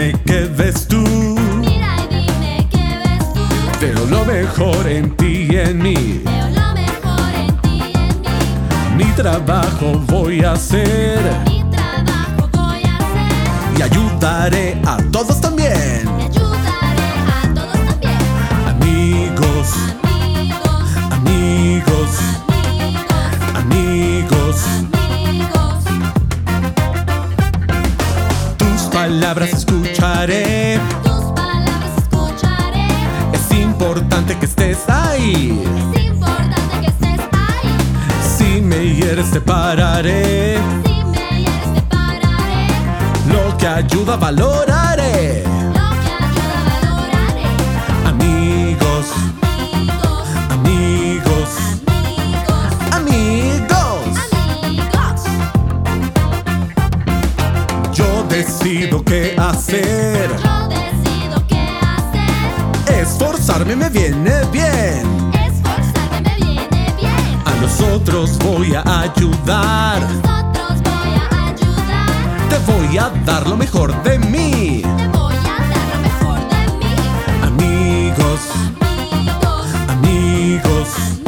dime qué ves tú. Mira y dime qué ves tú. Veo lo mejor en ti y en mí. Veo lo mejor en ti y en mí. Mi trabajo voy a hacer Mi trabajo voy a hacer. y ayudaré a todos también. Y ayudaré a todos también. Amigos, Amigos, amigos, amigos, amigos. amigos. Tus palabras escucharé. Tus palabras escucharé. Es importante que estés ahí. Es importante que estés ahí. Si me hieres te pararé. Si me hieres te pararé. Lo que ayuda valoraré. Lo que ayuda valoraré. Amigos, Amigos, amigos, amigos, amigos. amigos. Yo decido qué hacer. Yo decido qué hacer. Esforzarme me viene bien. Esforzarme me viene bien. A los otros voy a ayudar. Nosotros voy a ayudar. Te voy a dar lo mejor de mí. Te voy a dar lo mejor de mí. Amigos, Amigos, amigos,